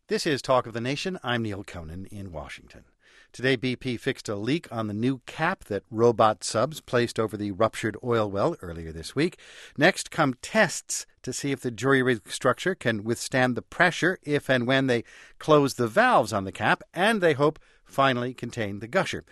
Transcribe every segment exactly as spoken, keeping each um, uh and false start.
This is Talk of the Nation. I'm Neil Conan in Washington. Today, B P fixed a leak on the new cap that robot subs placed over the ruptured oil well earlier this week. Next come tests to see if the jury-rig structure can withstand the pressure if and when they close the valves on the cap, and they hope finally contain the gusher.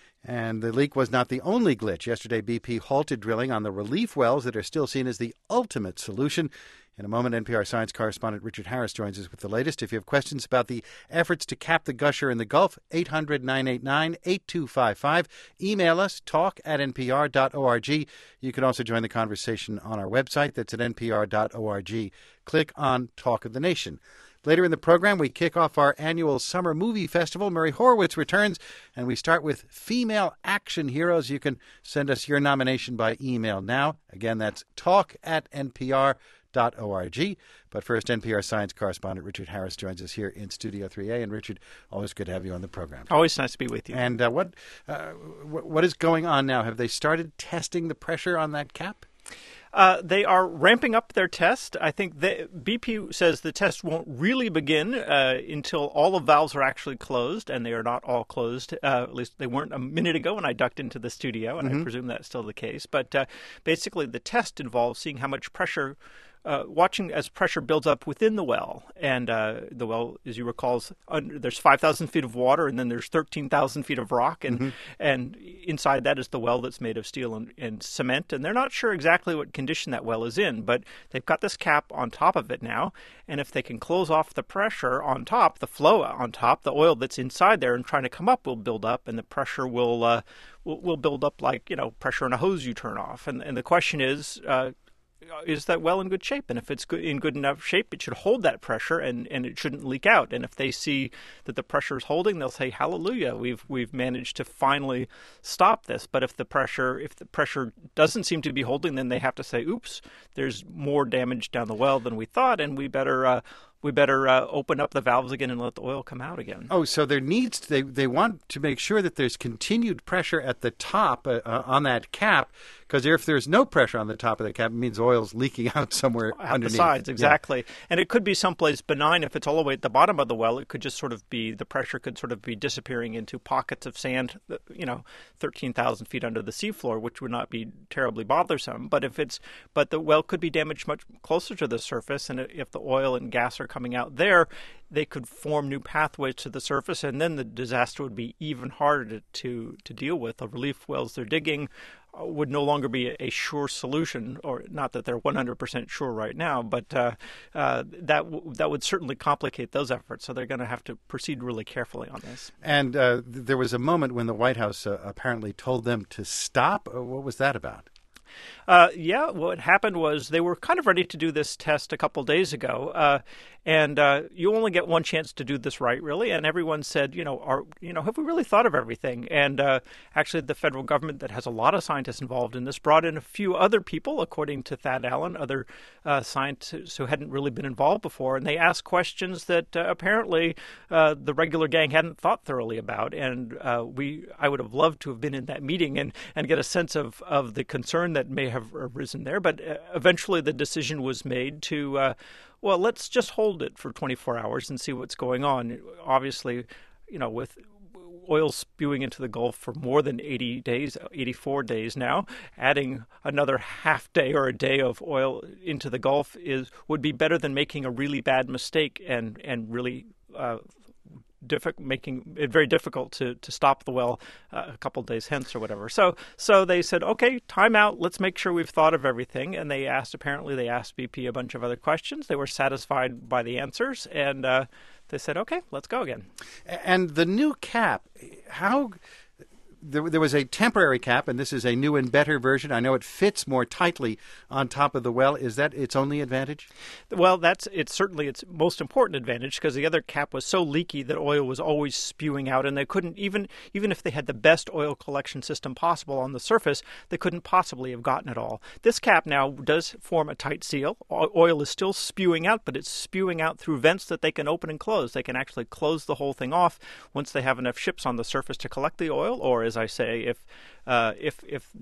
And the leak was not the only glitch. Yesterday, B P halted drilling on the relief wells that are still seen as the ultimate solution. In a moment, N P R science correspondent Richard Harris joins us with the latest. If you have questions about the efforts to cap the gusher in the Gulf, eight hundred, nine eight nine, eight two five five. Email us, talk at n p r dot org. You can also join the conversation on our website. That's at n p r dot org. Click on Talk of the Nation. Later in the program, we kick off our annual summer movie festival. Murray Horowitz returns, and we start with female action heroes. You can send us your nomination by email now. Again, that's talk at n p r dot org. But first, N P R science correspondent Richard Harris joins us here in Studio three A. And Richard, always good to have you on the program. Always nice to be with you. And uh, what uh, what is going on now? Have they started testing the pressure on that cap? Uh, they are ramping up their test. I think the, B P says the test won't really begin uh, until all the valves are actually closed, and they are not all closed. Uh, at least they weren't a minute ago when I ducked into the studio, and mm-hmm. I presume that's still the case. But uh, basically the test involves seeing how much pressure Uh, watching as pressure builds up within the well. And uh, the well, as you recall, is under, there's five thousand feet of water, and then there's thirteen thousand feet of rock. And mm-hmm. and inside that is the well that's made of steel and, and cement. And they're not sure exactly what condition that well is in, but they've got this cap on top of it now. And if they can close off the pressure on top, the flow on top, the oil that's inside there and trying to come up will build up, and the pressure will uh, will, will build up like, you know, pressure in a hose you turn off. And, and the question is, uh, is that well in good shape? And if it's good, in good enough shape, it should hold that pressure and, and it shouldn't leak out. And if they see that the pressure is holding, they'll say, hallelujah, we've we've managed to finally stop this. But if the pressure if the pressure doesn't seem to be holding, then they have to say, oops, there's more damage down the well than we thought, and we better uh, we better uh, open up the valves again and let the oil come out again. Oh, so there needs to, they they want to make sure that there's continued pressure at the top uh, uh, on that cap, because if there's no pressure on the top of the cap, it means oil's leaking out somewhere at underneath. the sides, exactly. Yeah. And it could be someplace benign. If it's all the way at the bottom of the well, it could just sort of be, the pressure could sort of be disappearing into pockets of sand, you know, thirteen thousand feet under the seafloor, which would not be terribly bothersome. But if it's, but the well could be damaged much closer to the surface, and if the oil and gas are coming out there, they could form new pathways to the surface, and then the disaster would be even harder to to, to deal with. The relief wells they're digging would no longer be a, a sure solution, or not that they're one hundred percent sure right now, but uh, uh, that w- that would certainly complicate those efforts. So they're going to have to proceed really carefully on this. And uh, there was a moment when the White House uh, apparently told them to stop. What was that about? Uh, yeah, what happened was they were kind of ready to do this test a couple days ago, uh, and uh, you only get one chance to do this right, really. And everyone said, you know, are you know, have we really thought of everything? And uh, actually, the federal government, that has a lot of scientists involved in this, brought in a few other people, according to Thad Allen, other uh, scientists who hadn't really been involved before, and they asked questions that uh, apparently uh, the regular gang hadn't thought thoroughly about. And uh, we, I would have loved to have been in that meeting and and get a sense of of the concern that may have arisen there, but uh, eventually the decision was made to, uh, well, let's just hold it for twenty-four hours and see what's going on. Obviously, you know, with oil spewing into the Gulf for more than eighty days, eighty-four days now, adding another half day or a day of oil into the Gulf is would be better than making a really bad mistake and and really uh, Diffi- making it very difficult to, to stop the well uh, a couple days hence or whatever. So so they said, okay, time out. Let's make sure we've thought of everything. And they asked, apparently they asked B P a bunch of other questions. They were satisfied by the answers. And uh, they said, okay, let's go again. And the new cap, how... There, there was a temporary cap, and this is a new and better version. I know it fits more tightly on top of the well. Is that its only advantage? Well, that's it's certainly its most important advantage, because the other cap was so leaky that oil was always spewing out, and they couldn't, even even if they had the best oil collection system possible on the surface, they couldn't possibly have gotten it all. This cap now does form a tight seal. Oil is still spewing out, but it's spewing out through vents that they can open and close. They can actually close the whole thing off once they have enough ships on the surface to collect the oil, or as I say, if uh, if if they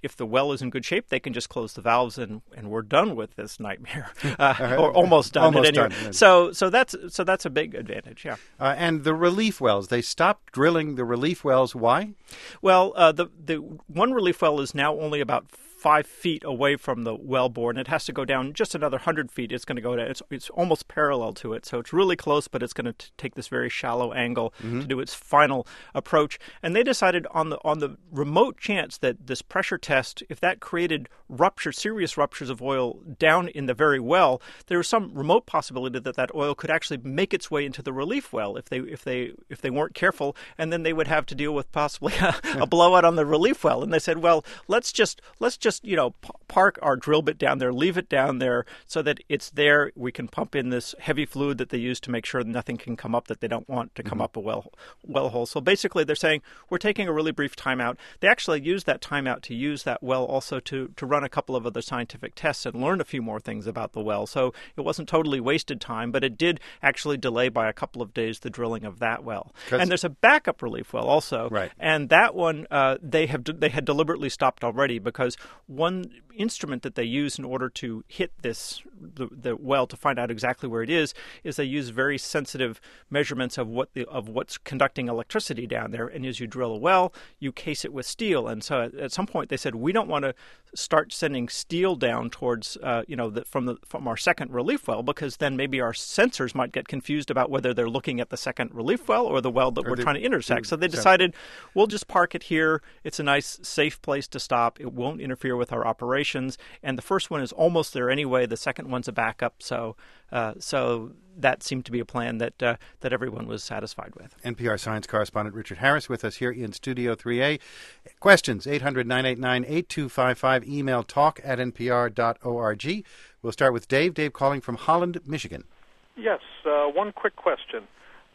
if the well is in good shape, they can just close the valves and, and we're done with this nightmare, uh, or almost done. Almost at any done. rate. So so that's so that's a big advantage. Yeah. Uh, and the relief wells, they stopped drilling the relief wells. Why? Well, uh, the the one relief well is now only about five feet away from the wellbore, and it has to go down just another hundred feet. It's going to go to it's it's almost parallel to it, so it's really close, but it's going to take this very shallow angle mm-hmm. to do its final approach. And they decided on the on the remote chance that this pressure test, if that created rupture, serious ruptures of oil down in the very well, there was some remote possibility that that oil could actually make its way into the relief well if they if they if they weren't careful, and then they would have to deal with possibly a, a blowout on the relief well. And they said, well, let's just let's just you know, p- park our drill bit down there, leave it down there so that it's there. We can pump in this heavy fluid that they use to make sure nothing can come up that they don't want to come mm-hmm. up a well well hole. So basically they're saying we're taking a really brief timeout. They actually used that timeout to use that well also to, to run a couple of other scientific tests and learn a few more things about the well. So it wasn't totally wasted time, but it did actually delay by a couple of days the drilling of that well. And there's a backup relief well also. Right. And that one uh, they have they had deliberately stopped already because one instrument that they use in order to hit this the, the well to find out exactly where it is is they use very sensitive measurements of what the of what's conducting electricity down there. And as you drill a well, you case it with steel. And so at, at some point they said we don't want to start sending steel down towards uh, you know the, from the from our second relief well, because then maybe our sensors might get confused about whether they're looking at the second relief well or the well that or we're the, trying to intersect. So they decided we'll just park it here. It's a nice, safe place to stop. It won't interfere with our operations. And the first one is almost there anyway. The second one's a backup. So uh, so that seemed to be a plan that uh, that everyone was satisfied with. N P R science correspondent Richard Harris with us here in Studio three A. Questions, eight hundred, nine eight nine, eight two five five. Email talk at n p r dot org. We'll start with Dave. Dave calling from Holland, Michigan. Yes, uh, one quick question.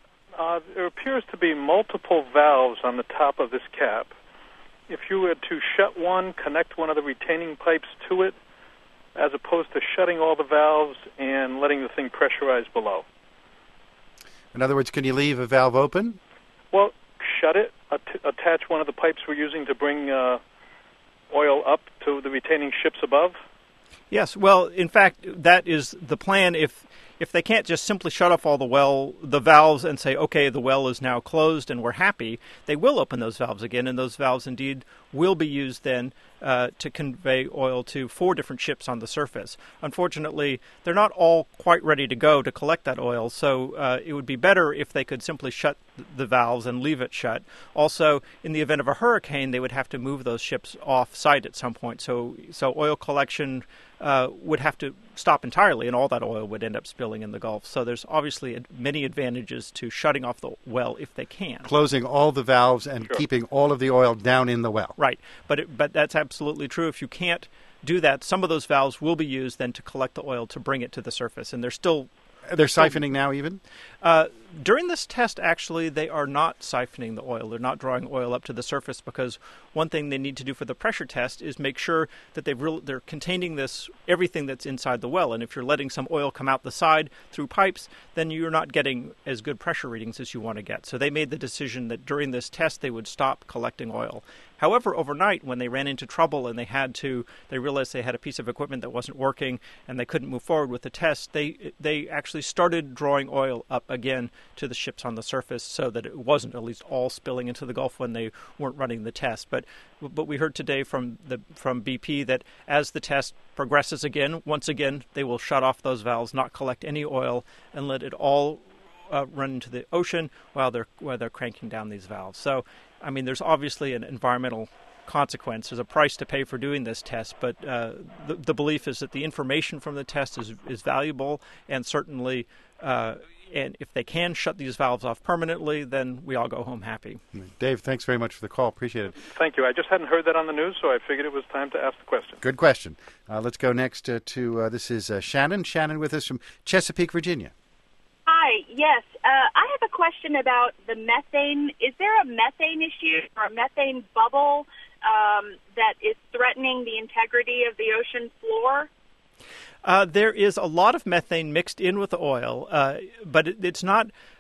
Uh, there appears to be multiple valves on the top of this cap. If you were to shut one, connect one of the retaining pipes to it, as opposed to shutting all the valves and letting the thing pressurize below. In other words, can you leave a valve open? Well, shut it, at- attach one of the pipes we're using to bring uh, oil up to the retaining ships above. Yes, well, in fact, that is the plan. If if they can't just simply shut off all the well, the valves and say, okay, the well is now closed and we're happy, they will open those valves again, and those valves indeed will be used then uh, to convey oil to four different ships on the surface. Unfortunately, they're not all quite ready to go to collect that oil, so uh, it would be better if they could simply shut the valves and leave it shut. Also, in the event of a hurricane, they would have to move those ships off-site at some point, so so oil collection uh, would have to stop entirely, and all that oil would end up spilling in the Gulf. So there's obviously many advantages to shutting off the well if they can. Closing all the valves and Sure. keeping all of the oil down in the well. Right, but it, but that's absolutely true. If you can't do that, some of those valves will be used then to collect the oil to bring it to the surface, and they're still... They're siphoning now even? Uh, during this test, actually, they are not siphoning the oil. They're not drawing oil up to the surface because one thing they need to do for the pressure test is make sure that they've re- they're containing this everything that's inside the well. And if you're letting some oil come out the side through pipes, then you're not getting as good pressure readings as you want to get. So they made the decision that during this test they would stop collecting oil. However, overnight, when they ran into trouble and they had to, they realized they had a piece of equipment that wasn't working and they couldn't move forward with the test, they they actually started drawing oil up again to the ships on the surface so that it wasn't at least all spilling into the Gulf when they weren't running the test. But but we heard today from the from B P that as the test progresses again, once again, they will shut off those valves, not collect any oil, and let it all Uh, run into the ocean while they're while they're cranking down these valves. So, I mean, there's obviously an environmental consequence. There's a price to pay for doing this test, but uh, the, the belief is that the information from the test is is valuable, and certainly, uh, and if they can shut these valves off permanently, then we all go home happy. Dave, thanks very much for the call. Appreciate it. Thank you. I just hadn't heard that on the news, so I figured it was time to ask the question. Good question. Uh, let's go next uh, to, uh, this is uh, Shannon. Shannon with us from Chesapeake, Virginia. Hi, yes. Uh, I have a question about the methane. Is there a methane issue or a methane bubble um, that is threatening the integrity of the ocean floor? Uh, there is a lot of methane mixed in with the oil, uh, but it, it's not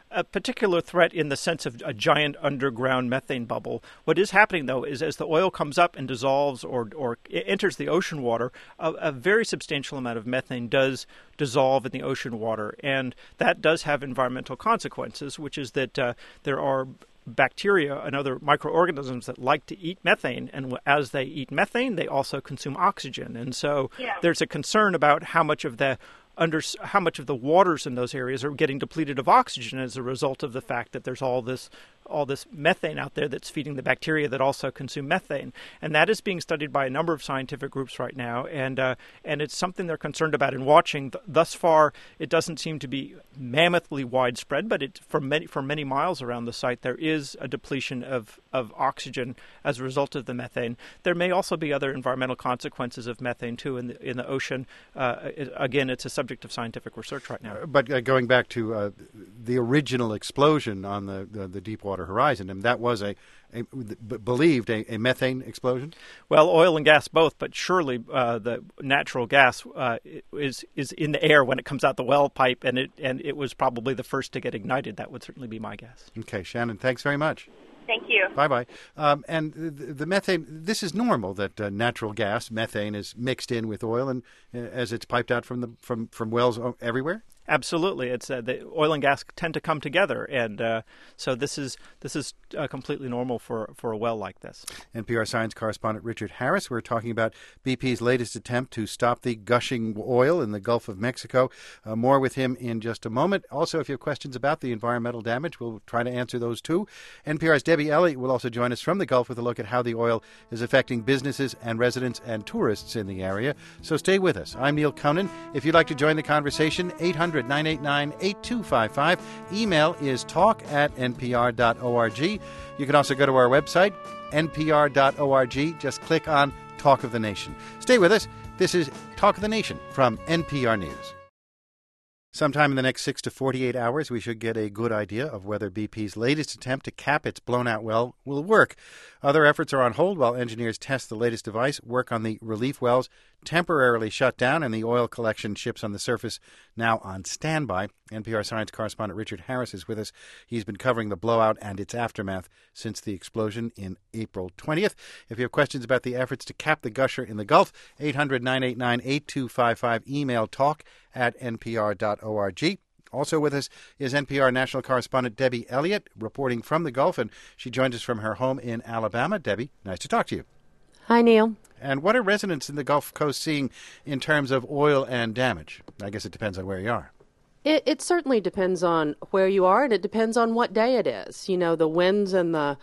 a particular threat in the sense of a giant underground methane bubble. What is happening, though, is as the oil comes up and dissolves or, or enters the ocean water, a, a very substantial amount of methane does dissolve in the ocean water. And that does have environmental consequences, which is that uh, there are bacteria and other microorganisms that like to eat methane, and as they eat methane, they also consume oxygen. And so yeah. there's a concern about how much of the under how much of the waters in those areas are getting depleted of oxygen as a result of the fact that there's all this all this methane out there that's feeding the bacteria that also consume methane. And that is being studied by a number of scientific groups right now, and uh, and it's something they're concerned about in watching. Thus far, it doesn't seem to be mammothly widespread, but it, for many for many miles around the site, there is a depletion of, of oxygen as a result of the methane. There may also be other environmental consequences of methane, too, in the, in the ocean. Uh, it, again, it's a subject of scientific research right now. Uh, but uh, going back to uh, the original explosion on the, the, the Deepwater Horizon, and that was a, a b- believed a, a methane explosion? Well, oil and gas both, but surely uh, the natural gas uh, is is in the air when it comes out the well pipe, and it and it was probably the first to get ignited. That would certainly be my guess. Okay, Shannon, thanks very much. Thank you. Bye-bye. Um, and the, the methane, this is normal that uh, natural gas, methane, is mixed in with oil and uh, as it's piped out from the from, from wells everywhere? Absolutely. It's uh, the oil and gas tend to come together, and uh, so this is this is uh, completely normal for, for a well like this. N P R science correspondent Richard Harris. We're talking about B P's latest attempt to stop the gushing oil in the Gulf of Mexico. Uh, more with him in just a moment. Also, if you have questions about the environmental damage, we'll try to answer those too. N P R's Debbie Elliott will also join us from the Gulf with a look at how the oil is affecting businesses and residents and tourists in the area. So stay with us. I'm Neil Conan. If you'd like to join the conversation, eight hundred nine eight nine eight two five five. Email is talk at n p r dot org. You can also go to our website, n p r dot org. Just click on Talk of the Nation. Stay with us. This is Talk of the Nation from N P R News. Sometime in the next six to forty-eight hours, we should get a good idea of whether B P's latest attempt to cap its blown-out well will work. Other efforts are on hold while engineers test the latest device, work on the relief wells temporarily shut down, and the oil collection ships on the surface now on standby. N P R science correspondent Richard Harris is with us. He's been covering the blowout and its aftermath since the explosion in April twentieth. If you have questions about the efforts to cap the gusher in the Gulf, eight hundred nine eight nine eight two five five. Email talk at n p r dot org. Also with us is N P R national correspondent Debbie Elliott, reporting from the Gulf, and she joins us from her home in Alabama. Debbie, nice to talk to you. Hi, Neil. And what are residents in the Gulf Coast seeing in terms of oil and damage? I guess it depends on where you are. It, it certainly depends on where you are, and it depends on what day it is. You know, the winds and the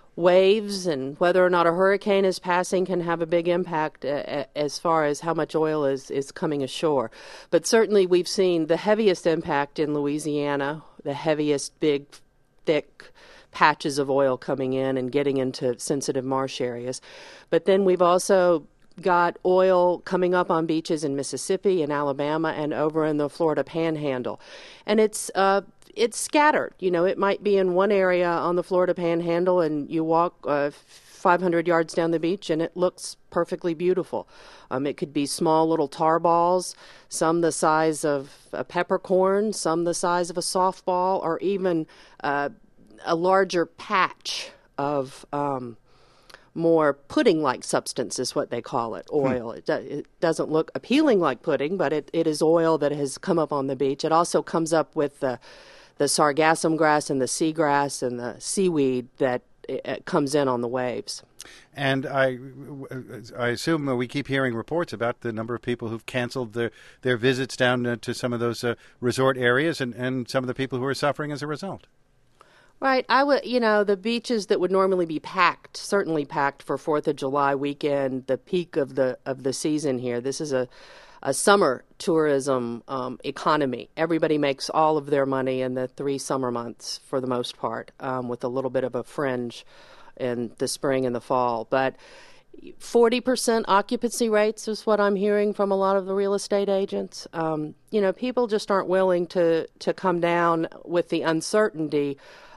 waves and whether or not a hurricane is passing can have a big impact uh, as far as how much oil is, is coming ashore. But certainly we've seen the heaviest impact in Louisiana, the heaviest big, thick patches of oil coming in and getting into sensitive marsh areas. But then we've also got oil coming up on beaches in Mississippi and Alabama and over in the Florida Panhandle. And it's uh, it's scattered. You know, it might be in one area on the Florida Panhandle and you walk uh, five hundred yards down the beach and it looks perfectly beautiful. Um, it could be small little tar balls, some the size of a peppercorn, some the size of a softball, or even uh, a larger patch of um, more pudding-like substance is what they call it, oil. Hmm. It, do, it doesn't look appealing like pudding, but it, it is oil that has come up on the beach. It also comes up with the, the sargassum grass and the seagrass and the seaweed that it, it comes in on the waves. And I, I assume we keep hearing reports about the number of people who've canceled their, their visits down uh, to some of those uh, resort areas and, and some of the people who are suffering as a result. Right. I would, you know, the beaches that would normally be packed, certainly packed for Fourth of July weekend, the peak of the of the season here. This is a, a summer tourism um, economy. Everybody makes all of their money in the three summer months for the most part, um, with a little bit of a fringe in the spring and the fall. But forty percent occupancy rates is what I'm hearing from a lot of the real estate agents. Um, you know, people just aren't willing to, to come down with the uncertainty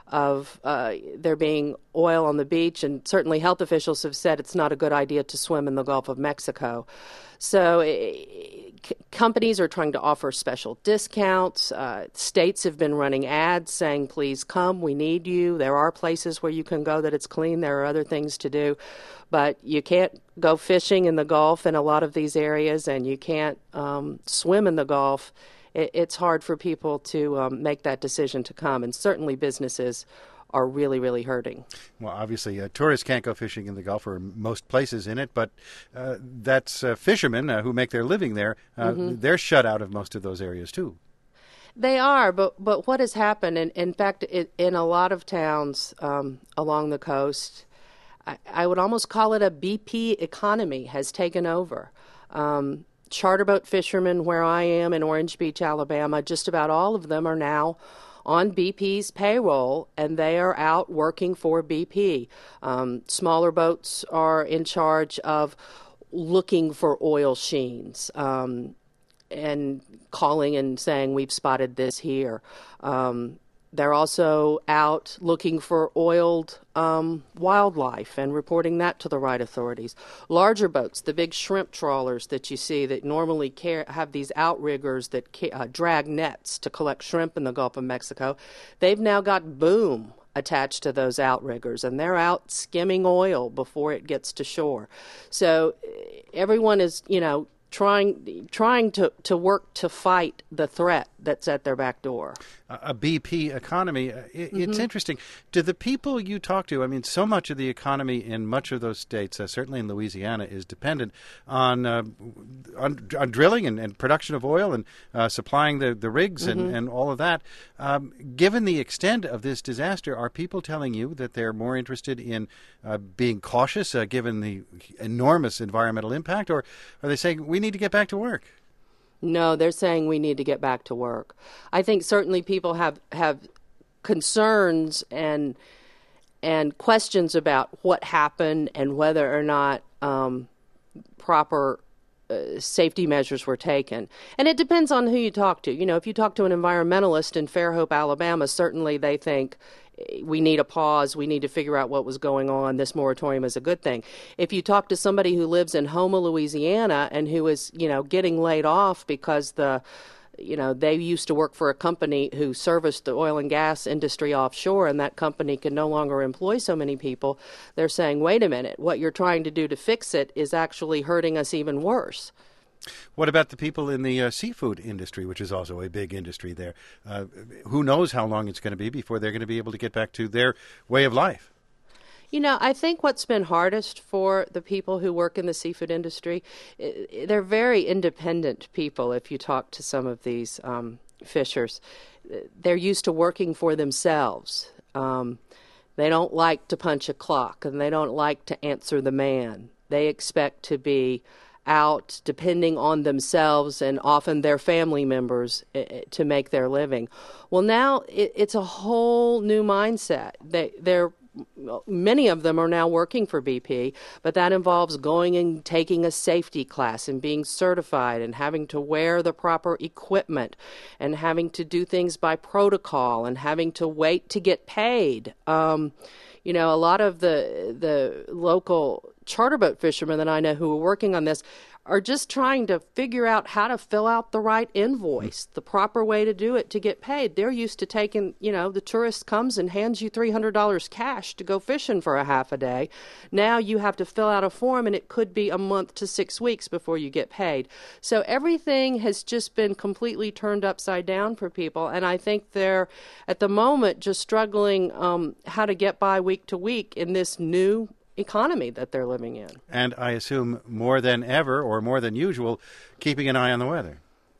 of uh, there being oil on the beach, and certainly health officials have said it's not a good idea to swim in the Gulf of Mexico. So uh, c- companies are trying to offer special discounts. Uh, states have been running ads saying, please come, we need you. There are places where you can go that it's clean. There are other things to do. But you can't go fishing in the Gulf in a lot of these areas, and you can't um, swim in the Gulf. It, it's hard for people to um, make that decision to come, and certainly businesses are really, really hurting. Well, obviously, uh, tourists can't go fishing in the Gulf or most places in it, but uh, that's uh, fishermen uh, who make their living there. Uh, mm-hmm. They're shut out of most of those areas, too. They are, but but what has happened, and in fact, it, in a lot of towns um, along the coast, I, I would almost call it a B P economy has taken over. Um, charter boat fishermen where I am in Orange Beach, Alabama, just about all of them are now on B P's payroll, and they are out working for B P. Um, smaller boats are in charge of looking for oil sheens um, and calling and saying, we've spotted this here. Um, they're also out looking for oiled um, wildlife and reporting that to the right authorities. Larger boats, the big shrimp trawlers that you see that normally care, have these outriggers that ca- uh, drag nets to collect shrimp in the Gulf of Mexico, they've now got boom attached to those outriggers, and they're out skimming oil before it gets to shore. So everyone is, you know, trying trying to, to work to fight the threat that's at their back door. A B P economy. It, mm-hmm. It's interesting. Do the people you talk to, I mean, so much of the economy in much of those states, uh, certainly in Louisiana, is dependent on uh, on, on drilling and, and production of oil and uh, supplying the, the rigs mm-hmm. and, and all of that. Um, given the extent of this disaster, are people telling you that they're more interested in uh, being cautious uh, given the enormous environmental impact, or are they saying we need to get back to work? No, they're saying we need to get back to work. I think certainly people have, have concerns and and questions about what happened and whether or not um, proper uh, safety measures were taken. And it depends on who you talk to. You know, if you talk to an environmentalist in Fairhope, Alabama, certainly they think we need a pause, we need to figure out what was going on, this moratorium is a good thing. If you talk to somebody who lives in Houma, Louisiana, and who is, you know, getting laid off because the, you know, they used to work for a company who serviced the oil and gas industry offshore, and that company can no longer employ so many people, they're saying, wait a minute, what you're trying to do to fix it is actually hurting us even worse. What about the people in the uh, seafood industry, which is also a big industry there? Uh, who knows how long it's going to be before they're going to be able to get back to their way of life? You know, I think what's been hardest for the people who work in the seafood industry, they're very independent people. If you talk to some of these um, fishers, they're used to working for themselves. Um, they don't like to punch a clock, and they don't like to answer the man. They expect to be out depending on themselves and often their family members uh, to make their living. Well, now it, it's a whole new mindset. They, they're Many of them are now working for B P, but that involves going and taking a safety class and being certified and having to wear the proper equipment and having to do things by protocol and having to wait to get paid. Um, you know, a lot of the the local charter boat fishermen that I know who are working on this are just trying to figure out how to fill out the right invoice, the proper way to do it to get paid. They're used to taking, you know, the tourist comes and hands you three hundred dollars cash to go fishing for a half a day. Now you have to fill out a form, and it could be a month to six weeks before you get paid. So everything has just been completely turned upside down for people, and I think they're, at the moment, just struggling um, how to get by week to week in this new economy that they're living in. And I assume more than ever or more than usual, keeping an eye on the weather.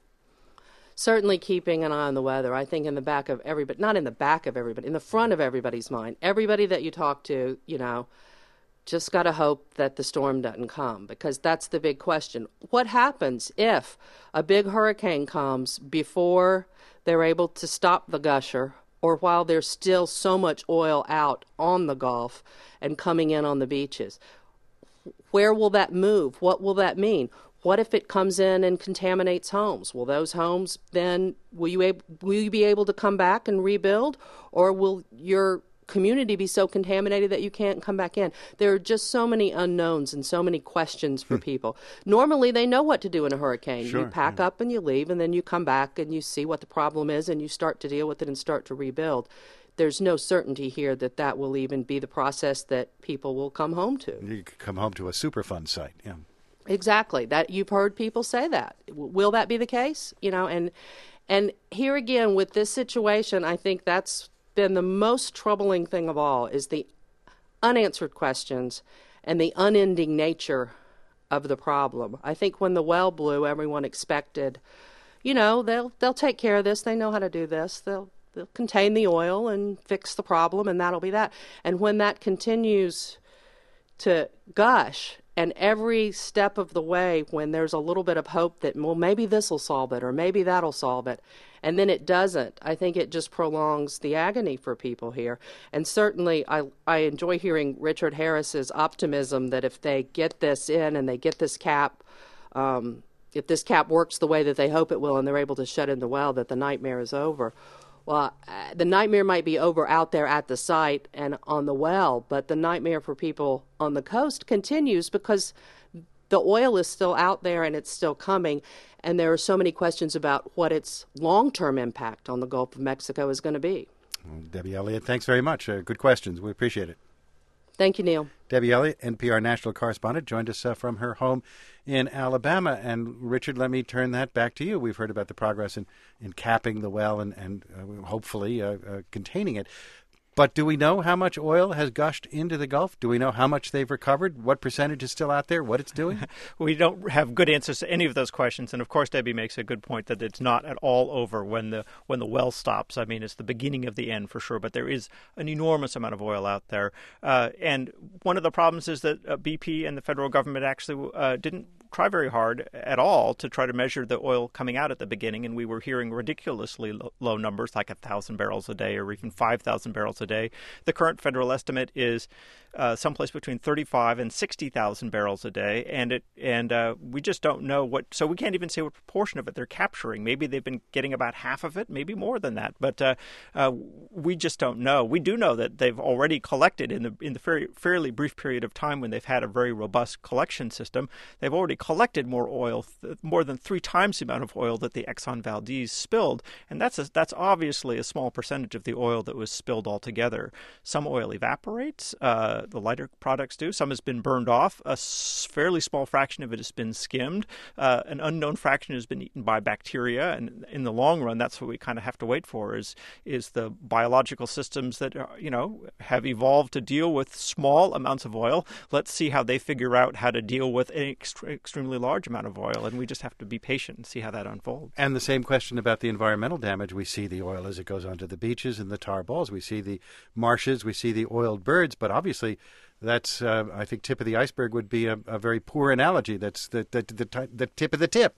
Certainly keeping an eye on the weather. I think in the back of everybody, not in the back of everybody, in the front of everybody's mind. Everybody that you talk to, you know, just got to hope that the storm doesn't come, because that's the big question. What happens if a big hurricane comes before they're able to stop the gusher, or while there's still so much oil out on the Gulf and coming in on the beaches? Where will that move? What will that mean? what if it comes in and contaminates homes? Will those homes then, will you, ab- will you be able to come back and rebuild? Or will your community be so contaminated that you can't come back in? There are just so many unknowns and so many questions for people. Normally, they know what to do in a hurricane. Sure, you pack yeah. up and you leave, and then you come back and you see what the problem is, and you start to deal with it and start to rebuild. There's no certainty here that that will even be the process that people will come home to. You could come home to a Superfund site, yeah. Exactly. That you've heard people say that. W- Will that be the case? You know, and and here again with this situation, I think that's been the most troubling thing of all is the unanswered questions and the unending nature of the problem. I think when the well blew, everyone expected, you know, they'll they'll take care of this. They know how to do this. They'll they'll contain the oil and fix the problem, and that'll be that. And when that continues to gush, and every step of the way when there's a little bit of hope that, well, maybe this will solve it or maybe that'll solve it, and then it doesn't, I think it just prolongs the agony for people here. And certainly I, I enjoy hearing Richard Harris's optimism that if they get this in and they get this cap, um, if this cap works the way that they hope it will and they're able to shut in the well, that the nightmare is over. Well, uh, the nightmare might be over out there at the site and on the well, but the nightmare for people on the coast continues because the oil is still out there and it's still coming, and there are so many questions about what its long-term impact on the Gulf of Mexico is going to be. Well, Debbie Elliott, thanks very much. Uh, good questions. We appreciate it. Thank you, Neil. Debbie Elliott, N P R national correspondent, joined us uh, from her home in Alabama. And, Richard, let me turn that back to you. We've heard about the progress in, in capping the well and, and uh, hopefully uh, uh, containing it. But do we know how much oil has gushed into the Gulf? Do we know how much they've recovered? What percentage is still out there? What it's doing? We don't have good answers to any of those questions. And, of course, Debbie makes a good point that it's not at all over when the when the well stops. I mean, it's the beginning of the end for sure. But there is an enormous amount of oil out there. Uh, and one of the problems is that uh, B P and the federal government actually uh, didn't try very hard at all to try to measure the oil coming out at the beginning. And we were hearing ridiculously lo- low numbers, like one thousand barrels a day or even five thousand barrels a day. The current federal estimate is uh, someplace between thirty-five and sixty thousand barrels a day, and it and uh, we just don't know what. So we can't even say what proportion of it they're capturing. Maybe they've been getting about half of it, maybe more than that. But uh, uh, we just don't know. We do know that they've already collected in the in the very, fairly brief period of time when they've had a very robust collection system. They've already collected more oil, th- more than three times the amount of oil that the Exxon Valdez spilled, and that's a, that's obviously a small percentage of the oil that was spilled altogether. Some oil evaporates. Uh, the lighter products do. Some has been burned off. A fairly small fraction of it has been skimmed. Uh, an unknown fraction has been eaten by bacteria. And in the long run, that's what we kind of have to wait for is is the biological systems that, are, you know, have evolved to deal with small amounts of oil. Let's see how they figure out how to deal with an ext- extremely large amount of oil. And we just have to be patient and see how that unfolds. And the same question about the environmental damage. We see the oil as it goes onto the beaches and the tar balls. We see the marshes. We see the oiled birds. But obviously, that's, uh, I think, tip of the iceberg would be a, a very poor analogy. That's the, the, the, the, the tip of the tip.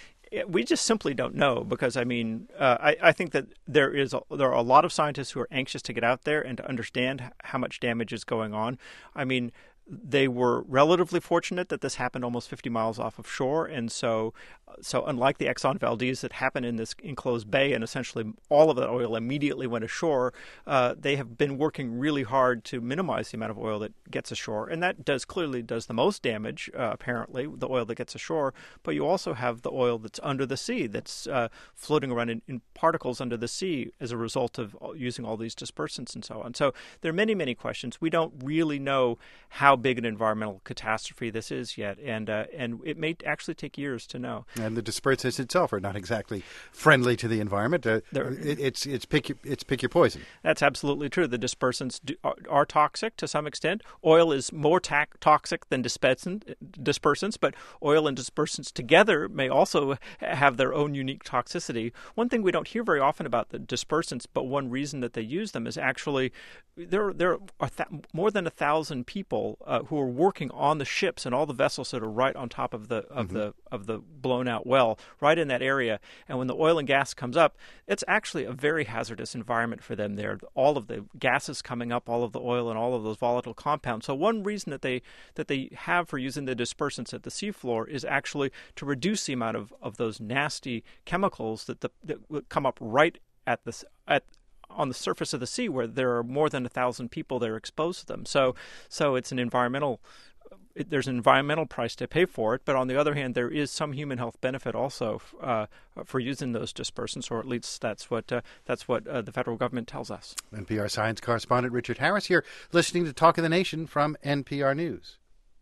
We just simply don't know because, I mean, uh, I, I think that there is a, there are a lot of scientists who are anxious to get out there and to understand how much damage is going on. I mean, they were relatively fortunate that this happened almost fifty miles off of shore, and so so unlike the Exxon Valdez that happened in this enclosed bay and essentially all of that oil immediately went ashore, uh, they have been working really hard to minimize the amount of oil that gets ashore, and that does clearly does the most damage, uh, apparently, the oil that gets ashore, but you also have the oil that's under the sea that's uh, floating around in, in particles under the sea as a result of using all these dispersants and so on. So there are many, many questions. We don't really know how big an environmental catastrophe this is yet, and uh, and it may actually take years to know. And the dispersants itself are not exactly friendly to the environment. Uh, it, it's it's pick your, it's pick your poison. That's absolutely true. The dispersants do, are, are toxic to some extent. Oil is more ta- toxic than dispersant, dispersants, but oil and dispersants together may also have their own unique toxicity. One thing we don't hear very often about the dispersants, but one reason that they use them is actually there there are th- more than a thousand people uh, who are working on the ships and all the vessels that are right on top of the of mm-hmm. the of the blown out well, right in that area. And when the oil and gas comes up, it's actually a very hazardous environment for them there. All of the gases coming up, all of the oil and all of those volatile compounds. So one reason that they that they have for using the dispersants at the seafloor is actually to reduce the amount of, of those nasty chemicals that the, that come up right at the at on the surface of the sea, where there are more than a thousand people that are exposed to them. So, so it's an environmental. It, there's an environmental price to pay for it, but on the other hand, there is some human health benefit also uh, for using those dispersants, or at least that's what uh, that's what uh, the federal government tells us. N P R science correspondent Richard Harris here, listening to Talk of the Nation from N P R News.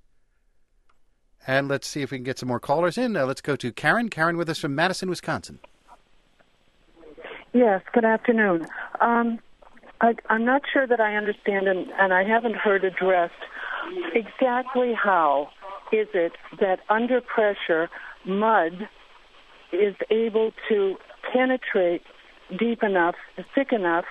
And let's see if we can get some more callers in. Uh, let's go to Karen. Karen with us from Madison, Wisconsin. Yes, good afternoon. Um, I, I'm not sure that I understand, and, and I haven't heard addressed exactly how is it that under pressure mud is able to penetrate deep enough, thick enough,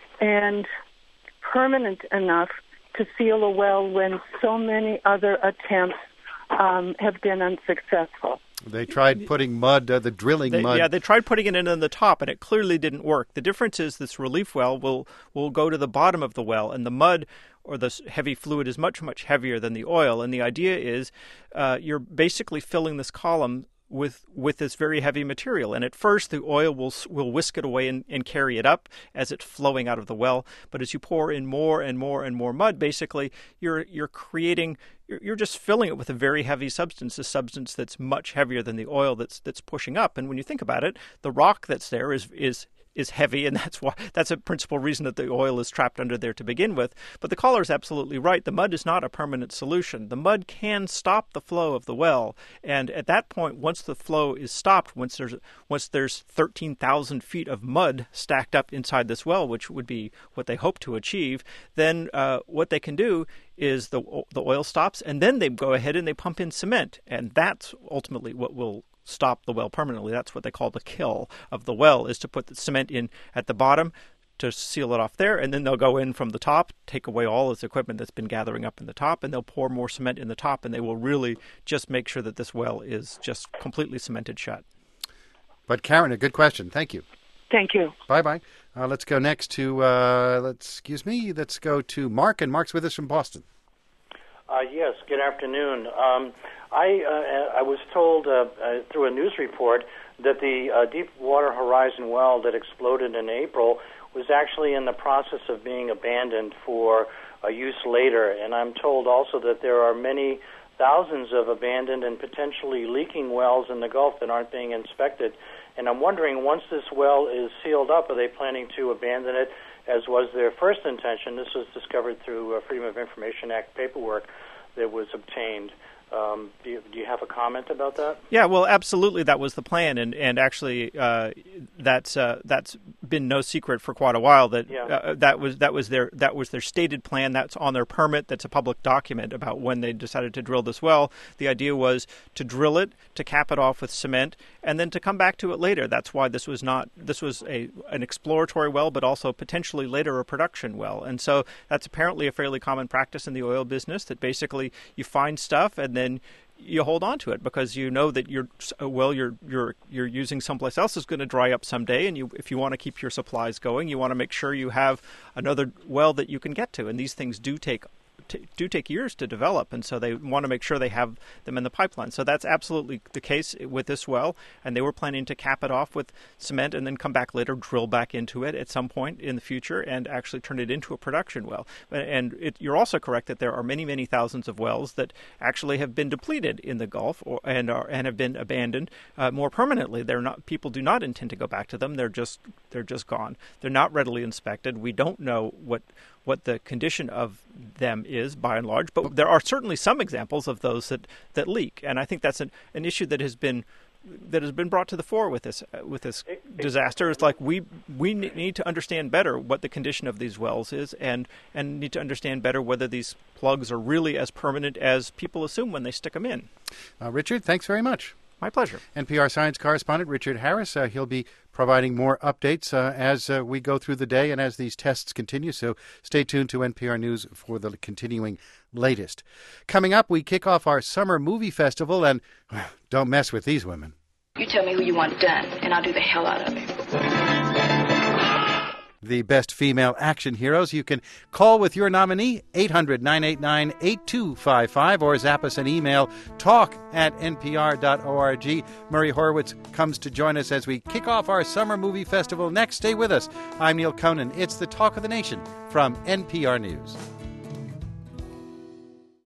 and permanent enough to seal a well when so many other attempts um, have been unsuccessful. They tried putting mud, uh, the drilling they, mud. Yeah, they tried putting it in on the top, and it clearly didn't work. The difference is this relief well will will go to the bottom of the well, and the mud or the heavy fluid is much, much heavier than the oil. And the idea is uh, you're basically filling this column with with this very heavy material. And at first, the oil will will whisk it away and, and carry it up as it's flowing out of the well. But as you pour in more and more and more mud, basically, you're you're creating... You're just filling it with a very heavy substance, a substance that's much heavier than the oil that's that's pushing up. And when you think about it, the rock that's there is is is heavy, and that's why that's a principal reason that the oil is trapped under there to begin with. But the caller is absolutely right. The mud is not a permanent solution. The mud can stop the flow of the well, and at that point, once the flow is stopped, once there's once there's thirteen thousand feet of mud stacked up inside this well, which would be what they hope to achieve, then uh, what they can do is the the oil stops, and then they go ahead and they pump in cement, and that's ultimately what will stop the well permanently. That's what they call the kill of the well, is to put the cement in at the bottom to seal it off there, and then they'll go in from the top, take away all this equipment that's been gathering up in the top, and they'll pour more cement in the top, and they will really just make sure that this well is just completely cemented shut. But Karen, a good question. Thank you. Thank you. Bye-bye. Uh, let's go next to, uh, let's, excuse me, let's go to Mark, and Mark's with us from Boston. Uh, yes, good afternoon. Um, I uh, I was told uh, uh, through a news report that the uh, Deepwater Horizon well that exploded in April was actually in the process of being abandoned for uh, use later. And I'm told also that there are many thousands of abandoned and potentially leaking wells in the Gulf that aren't being inspected. And I'm wondering, once this well is sealed up, are they planning to abandon it, as was their first intention? This was discovered through uh, Freedom of Information Act paperwork that was obtained. Um, do, you, do you have a comment about that? Yeah, well, absolutely, that was the plan, and and actually, uh, that's uh, that's been no secret for quite a while. That yeah. uh, that was that was their that was their stated plan. That's on their permit. That's a public document about when they decided to drill this well. The idea was to drill it, to cap it off with cement, and then to come back to it later. That's why this was not this was a an exploratory well, but also potentially later a production well. And so that's apparently a fairly common practice in the oil business. That basically you find stuff and then then you hold on to it because you know that your well you're you're you're using someplace else is going to dry up someday, and you if you want to keep your supplies going, you want to make sure you have another well that you can get to. And these things do take t- do take years to develop, and so they want to make sure they have them in the pipeline. So that's absolutely the case with this well, and they were planning to cap it off with cement and then come back later, drill back into it at some point in the future, and actually turn it into a production well. And it, you're also correct that there are many, many thousands of wells that actually have been depleted in the Gulf or, and are and have been abandoned uh, more permanently. They're not people do not intend to go back to them. They're just they're just gone. They're not readily inspected. We don't know what what the condition of them is by and large, but there are certainly some examples of those that, that leak, and I think that's an, an issue that has been that has been brought to the fore with this uh, with this disaster. It's like we we need to understand better what the condition of these wells is, and and need to understand better whether these plugs are really as permanent as people assume when they stick them in. Uh, Richard, thanks very much. My pleasure. N P R science correspondent Richard Harris. Uh, he'll be providing more updates uh, as uh, we go through the day and as these tests continue. So stay tuned to N P R News for the continuing latest. Coming up, we kick off our summer movie festival, and well, don't mess with these women. You tell me who you want done, and I'll do the hell out of it. The best female action heroes. You can call with your nominee, eight hundred, nine eight nine, eight two five five, or zap us an email, talk at n p r dot org. Murray Horowitz comes to join us as we kick off our summer movie festival next. Stay with us. I'm Neil Conan. It's the Talk of the Nation from N P R News.